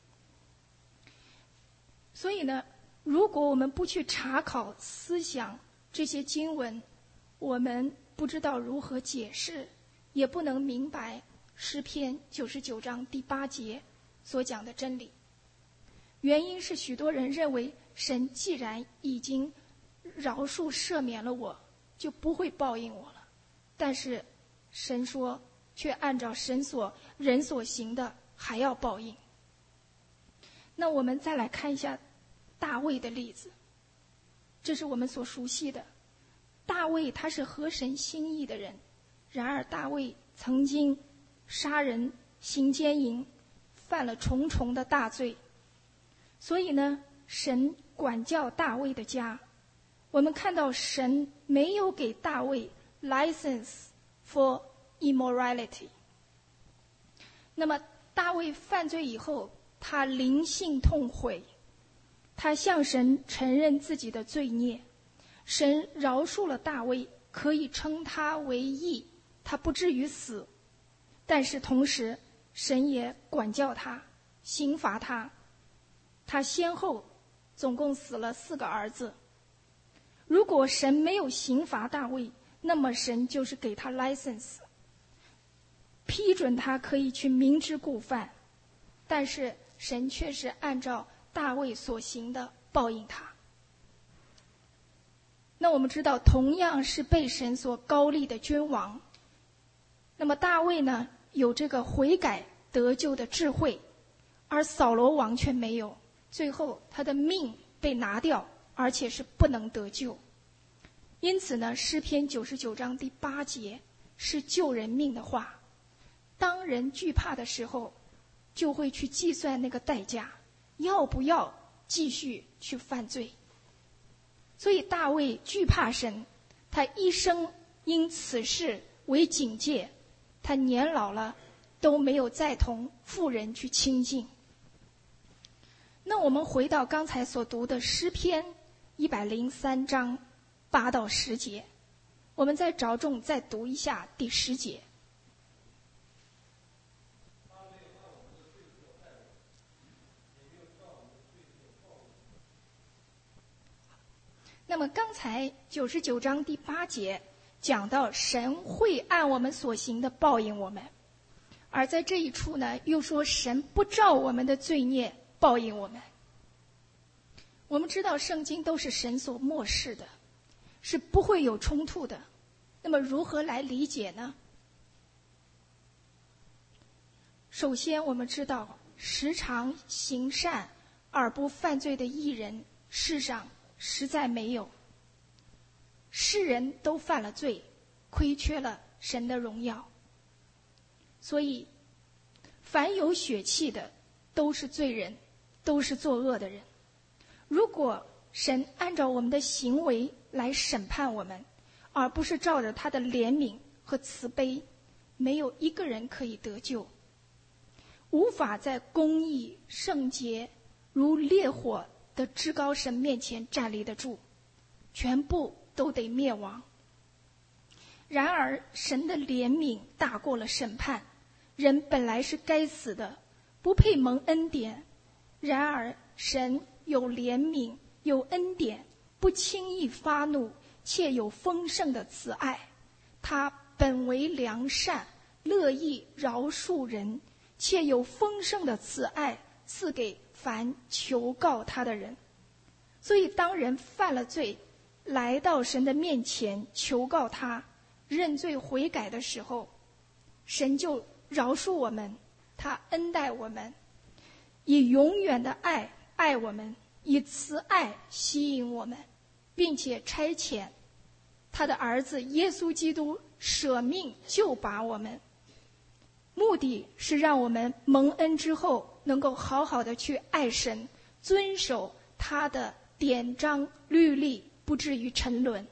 所以呢，如果我们不去查考思想这些经文，我们不知道如何解释，也不能明白诗篇九十九章第八节所讲的真理。原因是许多人认为神既然已经饶恕赦免了我，就不会报应我了，但是神说却按照神所人所行的还要报应。那我们再来看一下大卫的例子，这是我们所熟悉的。大卫他是合神心意的人，然而大卫曾经杀人、行奸淫，犯了重重的大罪。所以呢，神管教大卫的家，我们看到神没有给大卫 license for immorality。那么大卫犯罪以后，他灵性痛悔，他向神承认自己的罪孽，神饶恕了大卫，可以称他为义，他不至于死。但是同时神也管教他，刑罚他，他先后总共死了四个儿子。如果神没有刑罚大卫，那么神就是给他 license， 批准他可以去明知故犯，但是神却是按照大卫所行的报应他。那我们知道，同样是被神所高立的君王，那么大卫呢有这个悔改得救的智慧，而扫罗王却没有，最后他的命被拿掉，而且是不能得救。因此呢，诗篇九十九章第八节是救人命的话，当人惧怕的时候，就会去计算那个代价，要不要继续去犯罪。所以大卫惧怕神，他一生因此事为警戒，他年老了都没有再同妇人去亲近。那我们回到刚才所读的诗篇一百零三章八到十节，我们再着重再读一下第十节。那么刚才九十九章第八节讲到神会按我们所行的报应我们，而在这一处呢，又说神不照我们的罪孽报应我们。我们知道圣经都是神所默示的，是不会有冲突的。那么如何来理解呢？首先我们知道，时常行善而不犯罪的义人，世上实在没有。世人都犯了罪，亏缺了神的荣耀。所以凡有血气的都是罪人，都是作恶的人。如果神按照我们的行为来审判我们，而不是照着他的怜悯和慈悲，没有一个人可以得救，无法在公义圣洁如烈火的至高神面前站立得住， 全部都得灭亡。然而神的怜悯大过了审判，人本来是该死的，不配蒙恩典，然而神有怜悯，有恩典，不轻易发怒，且有丰盛的慈爱。他本为良善，乐意饶恕人，且有丰盛的慈爱赐给凡求告他的人。所以当人犯了罪，来到神的面前求告他，认罪悔改的时候，神就饶恕我们，他恩待我们，以永远的爱爱我们，以慈爱吸引我们，并且差遣他的儿子耶稣基督舍命救拔我们，目的是让我们蒙恩之后能够好好的去爱神，遵守他的典章律例，不至于沉沦。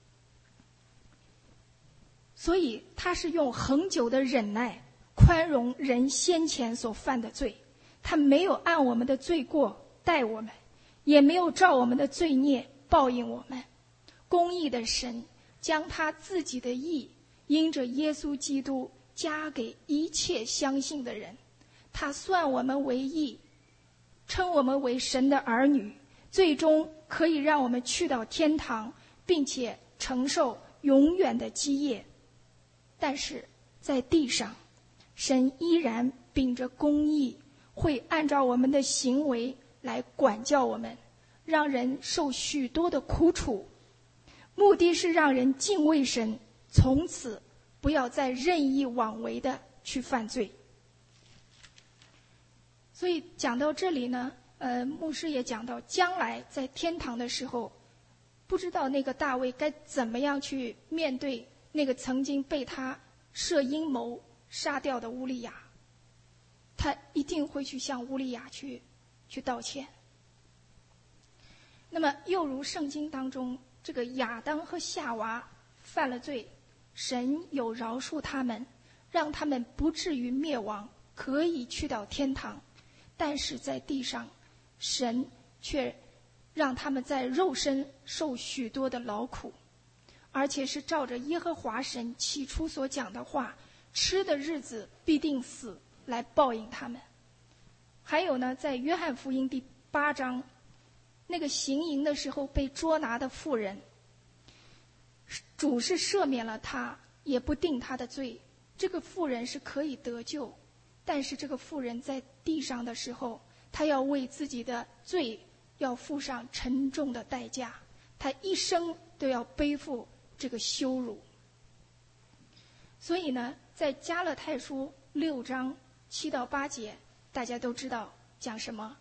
所以他是用恒久的忍耐宽容人先前所犯的罪，他没有按我们的罪过待我们，也没有照我们的罪孽报应我们。公义的神将他自己的义因着耶稣基督加给一切相信的人，他算我们为义，称我们为神的儿女，最终可以让我们去到天堂，并且承受永远的基业。但是在地上，神依然秉着公义，会按照我们的行为来管教我们，让人受许多的苦楚，目的是让人敬畏神，从此不要再任意妄为的去犯罪。所以讲到这里呢，呃，牧师也讲到，将来在天堂的时候，不知道那个大卫该怎么样去面对那个曾经被他设阴谋杀掉的乌利亚，他一定会去向乌利亚去去道歉。那么又如圣经当中，这个亚当和夏娃犯了罪，神有饶恕他们，让他们不至于灭亡，可以去到天堂。但是在地上，神却让他们在肉身受许多的劳苦，而且是照着耶和华神起初所讲的话，吃的日子必定死，来报应他们。还有呢，在约翰福音第八章，那个行淫的时候被捉拿的妇人，主是赦免了他，也不定他的罪，这个妇人是可以得救。但是这个妇人在地上的时候，她要为自己的罪要付上沉重的代价，她一生都要背负这个羞辱。所以呢，在加勒太书六章七到八节，大家都知道讲什么。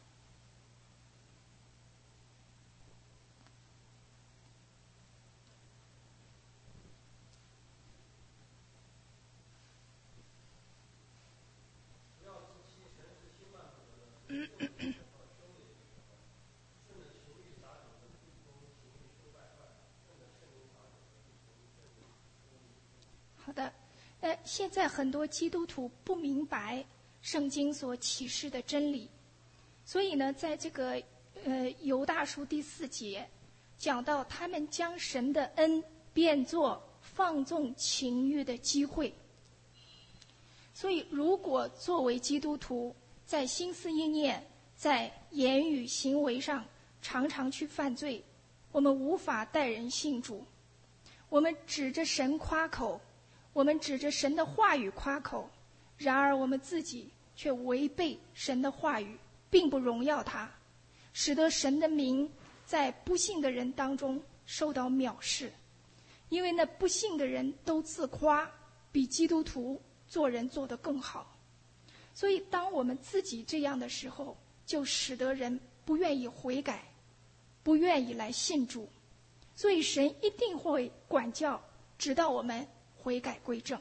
好的，那现在很多基督徒不明白圣经所启示的真理，所以呢，在这个呃犹大书第四节讲到，他们将神的恩变作放纵情欲的机会。所以，如果作为基督徒，在心思意念、在言语行为上常常去犯罪，我们无法带人信主。我们指着神夸口，我们指着神的话语夸口，然而我们自己却违背神的话语，并不荣耀他，使得神的名在不信的人当中受到藐视。因为那不信的人都自夸比基督徒做人做得更好，所以当我们自己这样的时候，就使得人不愿意悔改，不愿意来信主。所以神一定会管教，直到我们悔改归正。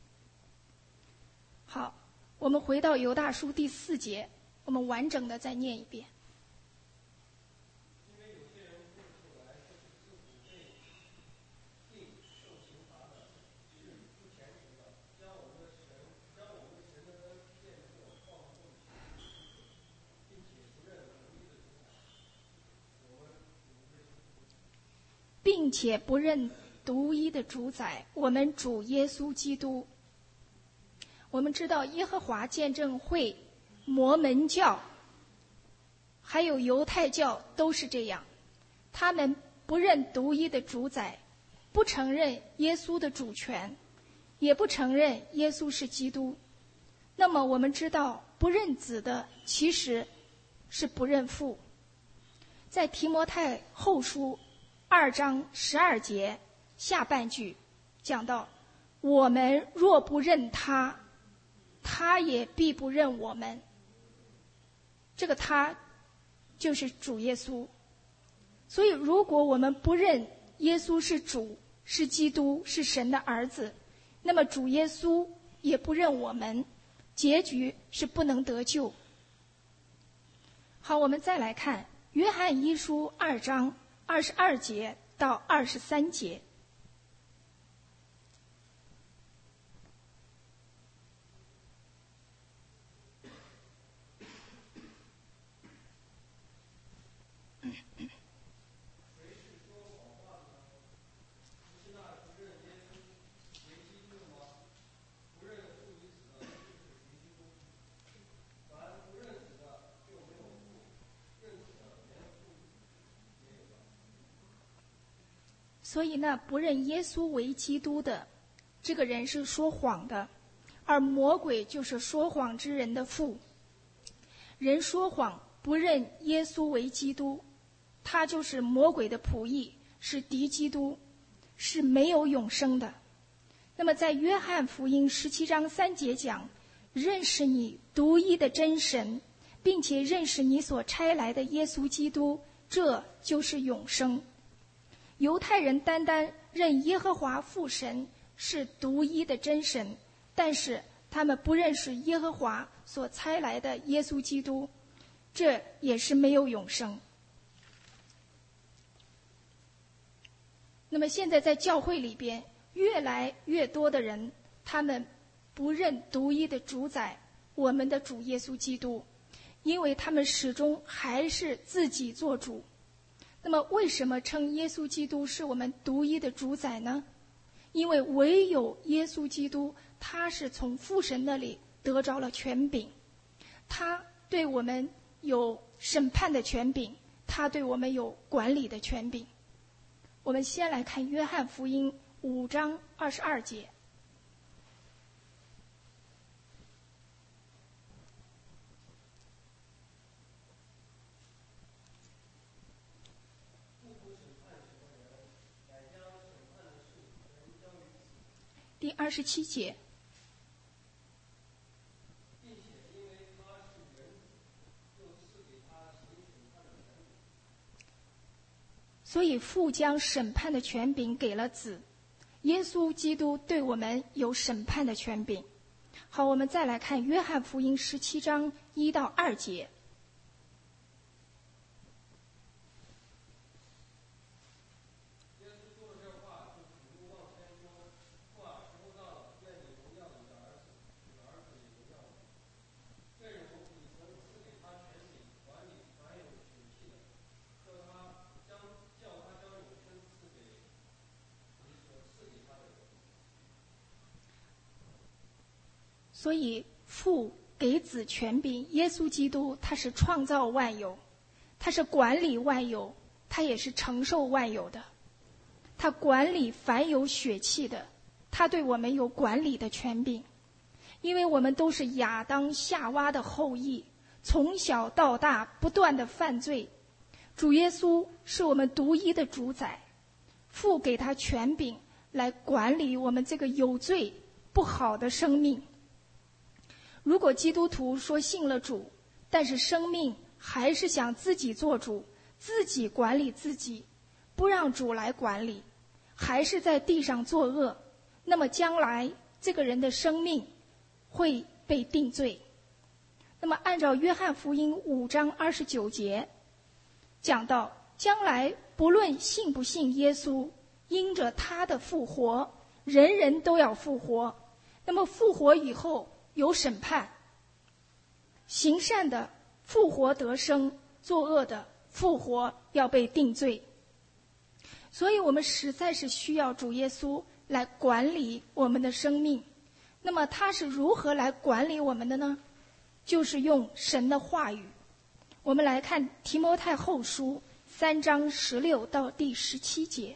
好，我们回到犹大书第四节，我们完整的再念一遍。并且不认独一的主宰，我们主耶稣基督。我们知道耶和华见证会、摩门教还有犹太教都是这样，他们不认独一的主宰，不承认耶稣的主权，也不承认耶稣是基督。那么我们知道不认子的其实是不认父。在提摩太后书二章十二节下半句讲到，我们若不认他，他也必不认我们。这个他就是主耶稣。所以如果我们不认耶稣是主，是基督，是神的儿子，那么主耶稣也不认我们，结局是不能得救。好，我们再来看约翰一书二章二十二节到二十三节。所以呢，不认耶稣为基督的这个人是说谎的，而魔鬼就是说谎之人的父。人说谎不认耶稣为基督，他就是魔鬼的仆役，是敌基督，是没有永生的。那么在约翰福音十七章三节讲，认识你独一的真神，并且认识你所差来的耶稣基督，这就是永生。犹太人单单认耶和华父神是独一的真神，但是他们不认识耶和华所差来的耶稣基督，这也是没有永生。那么现在在教会里边，越来越多的人，他们不认独一的主宰，我们的主耶稣基督，因为他们始终还是自己做主。那么为什么称耶稣基督是我们独一的主宰呢？因为唯有耶稣基督，他是从父神那里得着了权柄，他对我们有审判的权柄，他对我们有管理的权柄。我们先来看约翰福音五章二十二节。第二十七节，所以父将审判的权柄给了子，耶稣基督对我们有审判的权柄。好，我们再来看约翰福音十七章一到二节。所以父给子权柄，耶稣基督他是创造万有，他是管理万有，他也是承受万有的。他管理凡有血气的，他对我们有管理的权柄。因为我们都是亚当夏娃的后裔，从小到大不断的犯罪，主耶稣是我们独一的主宰，父给他权柄来管理我们这个有罪不好的生命。如果基督徒说信了主，但是生命还是想自己做主，自己管理自己，不让主来管理，还是在地上作恶，那么将来这个人的生命会被定罪。那么按照约翰福音五章二十九节讲到，将来不论信不信耶稣，因着他的复活，人人都要复活。那么复活以后有审判，行善的复活得生，作恶的复活要被定罪。 所以我们实在是需要主耶稣来管理我们的生命。那么他是如何来管理我们的呢？就是用神的话语。我们来看提摩太后书三章十六到第十七节。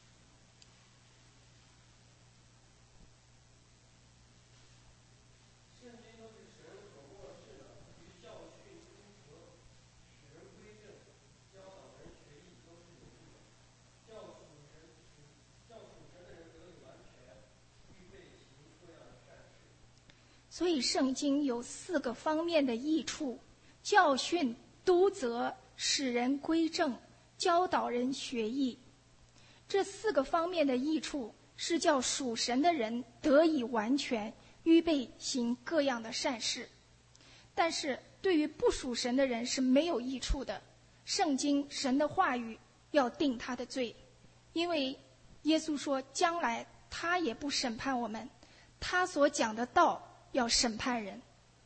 所以圣经有四个方面的益处：教训、督责、使人归正、教导人学艺。这四个方面的益处是叫属神的人得以完全，预备行各样的善事。但是对于不属神的人是没有益处的。圣经神的话语要定他的罪，因为耶稣说将来他也不审判我们，他所讲的道要审判人。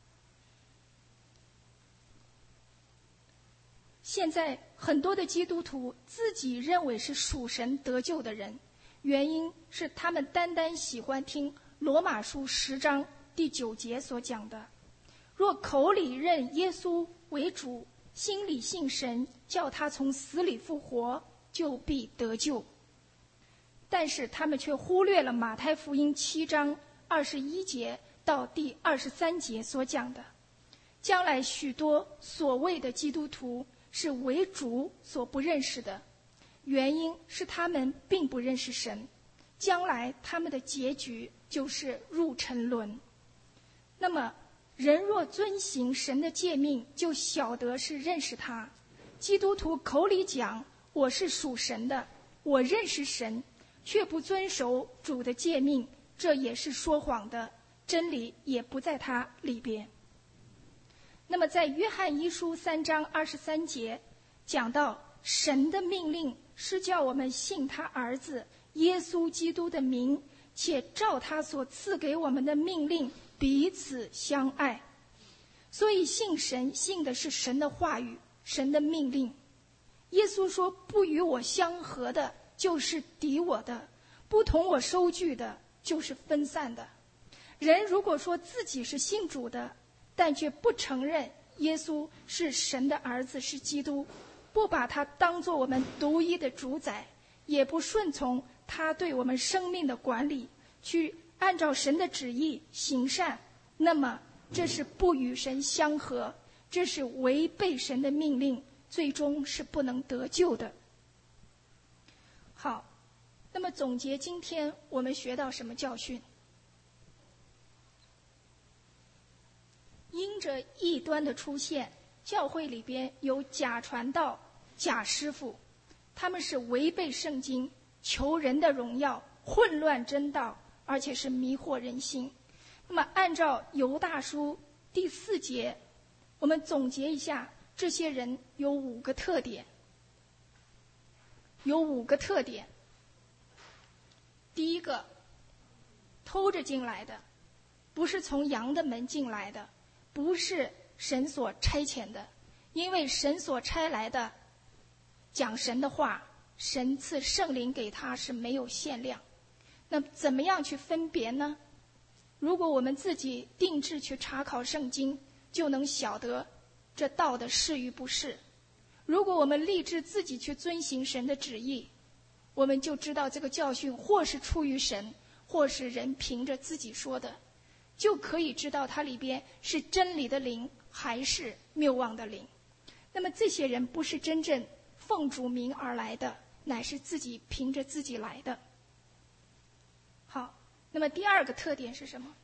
现在很多的基督徒自己认为是属神得救的人，原因是他们单单喜欢听罗马书十章第九节所讲的：若口里认耶稣为主，心里信神，叫他从死里复活，就必得救。但是他们却忽略了马太福音七章二十一节到第二十三节所讲的，将来许多所谓的基督徒是为主所不认识的，原因是他们并不认识神，将来他们的结局就是入沉沦。那么人若遵行神的诫命，就晓得是认识他。基督徒口里讲我是属神的，我认识神，却不遵守主的诫命，这也是说谎的，真理也不在他里边。那么在约翰一书三章二十三节讲到，神的命令是叫我们信他儿子耶稣基督的名，且照他所赐给我们的命令彼此相爱。所以信神信的是神的话语，神的命令。耶稣说不与我相合的就是敌我的，不同我收据的就是分散的。人如果说自己是信主的，但却不承认耶稣是神的儿子，是基督，不把他当作我们独一的主宰，也不顺从他对我们生命的管理，去按照神的旨意行善，那么这是不与神相合，这是违背神的命令，最终是不能得救的。好，那么总结今天我们学到什么教训？因着异端的出现，教会里边有假传道、假师傅，他们是违背圣经，求人的荣耀，混乱真道，而且是迷惑人心。那么按照犹大书第四节，我们总结一下，这些人有五个特点。有五个特点。第一个，偷着进来的，不是从羊的门进来的，不是神所差遣的，因为神所差来的讲神的话，神赐圣灵给他是没有限量。那怎么样去分别呢？如果我们自己定制去查考圣经，就能晓得这道的是与不是。如果我们立志自己去遵行神的旨意，我们就知道这个教训或是出于神，或是人凭着自己说的，就可以知道它里边是真理的灵还是谬妄的灵。那么这些人不是真正奉主名而来的，乃是自己凭着自己来的。好，那么第二个特点是什么？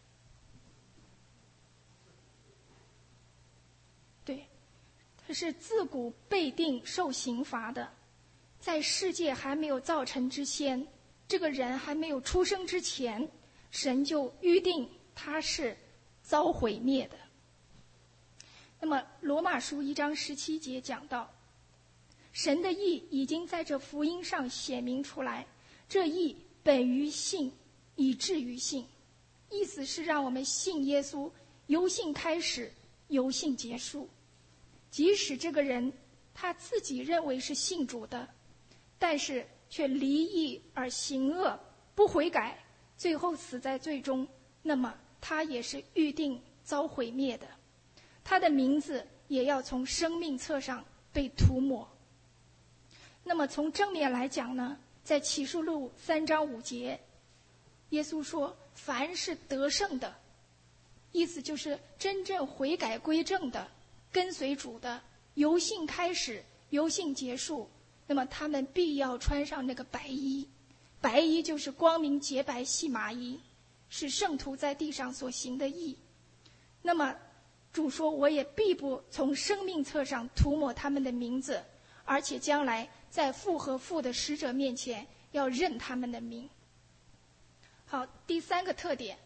对，他是自古被定受刑罚的，在世界还没有造成之先，这个人还没有出生之前，神就预定他是遭毁灭的。那么罗马书一章十七节讲到，神的义已经在这福音上显明出来，这义本于信，以至于信，意思是让我们信耶稣，由信开始，由信结束。即使这个人他自己认为是信主的，但是却离义而行恶，不悔改，最后死在罪中，那么他也是预定遭毁灭的，他的名字也要从生命册上被涂抹。那么从正面来讲呢，在启示录三章五节，耶稣说凡是得胜的，意思就是真正悔改归正的，跟随主的，由信开始，由信结束，那么他们必要穿上那个白衣，白衣就是光明洁白细麻衣，是圣徒在地上所行的义。那么主说我也必不从生命册上涂抹他们的名字，而且将来在父和父的使者面前要认他们的名。好，第三个特点，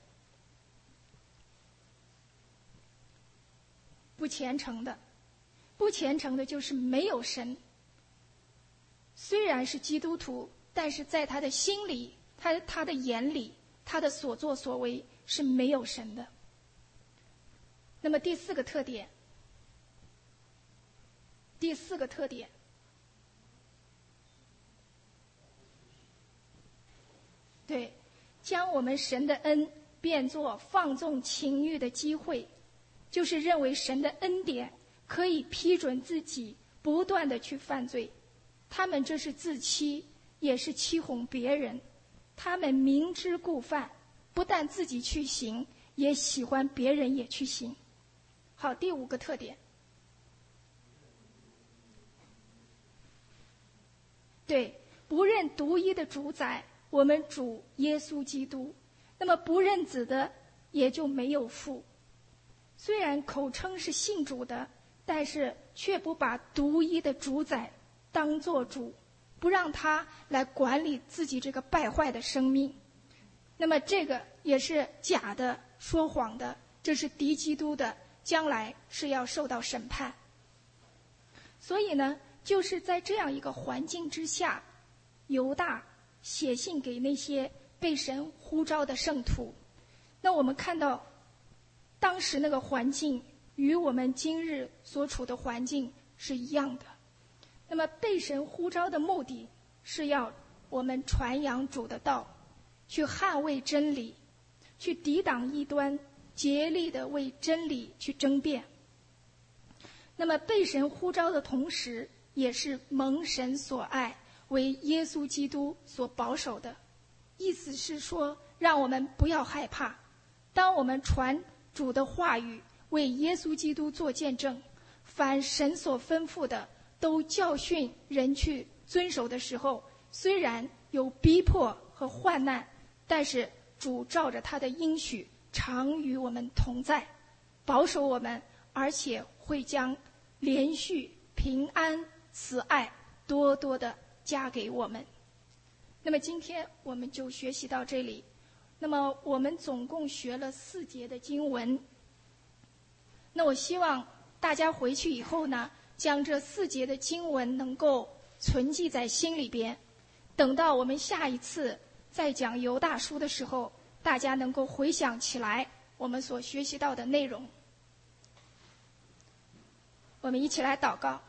不虔诚的。不虔诚的就是没有神，虽然是基督徒，但是在他的心里，他他的眼里，他的所作所为是没有神的。那么第四个特点，第四个特点，对，将我们神的恩变作放纵情欲的机会，就是认为神的恩典可以批准自己不断的去犯罪，他们这是自欺，也是欺哄别人。他们明知故犯，不但自己去行，也喜欢别人也去行。好，第五个特点，对，不认独一的主宰，我们主耶稣基督。那么不认子的，也就没有父。虽然口称是信主的，但是却不把独一的主宰当作主，不让他来管理自己这个败坏的生命。那么这个也是假的，说谎的，这是敌基督的，将来是要受到审判。所以呢，就是在这样一个环境之下，犹大写信给那些被神呼召的圣徒。那我们看到当时那个环境与我们今日所处的环境是一样的。那么被神呼召的目的是要我们传扬主的道，去捍卫真理，去抵挡异端，竭力的为真理去争辩。那么被神呼召的同时，也是蒙神所爱，为耶稣基督所保守的。意思是说，让我们不要害怕，当我们传主的话语，为耶稣基督做见证，凡神所吩咐的都教训人去遵守的时候，虽然有逼迫和患难，但是主照着他的应许常与我们同在，保守我们，而且会将连续平安慈爱多多的加给我们。那么今天我们就学习到这里。那么我们总共学了四节的经文，那我希望大家回去以后呢，将这四节的经文能够存记在心里边，等到我们下一次再讲犹大书的时候，大家能够回想起来我们所学习到的内容。我们一起来祷告。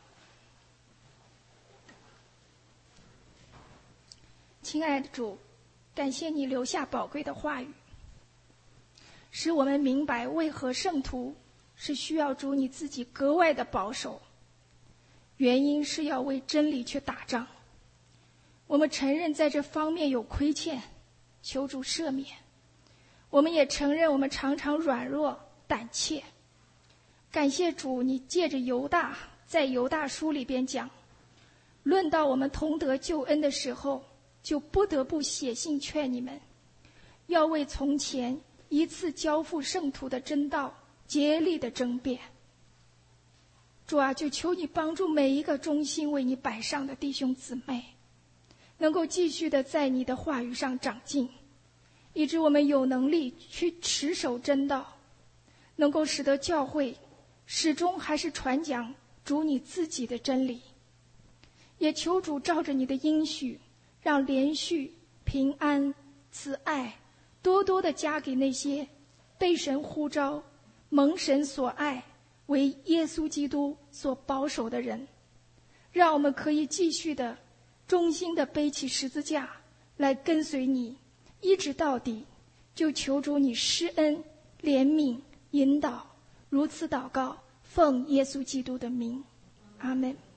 亲爱的主，感谢你留下宝贵的话语，使我们明白为何圣徒是需要主你自己格外的保守，原因是要为真理去打仗。我们承认在这方面有亏欠，求主赦免。我们也承认我们常常软弱胆怯。感谢主，你借着犹大，在犹大书里边讲，论到我们同得救恩的时候，就不得不写信劝你们，要为从前一次交付圣徒的真道竭力的争辩。主啊，就求你帮助每一个忠心为你摆上的弟兄姊妹，能够继续的在你的话语上长进，以致我们有能力去持守真道，能够使得教会始终还是传讲主你自己的真理。也求主照着你的应许，让连续平安慈爱多多的加给那些被神呼召蒙神所爱为耶稣基督所保守的人，让我们可以继续的忠心的背起十字架来跟随你，一直到底。就求主你施恩、怜悯、引导，如此祷告，奉耶稣基督的名，阿们。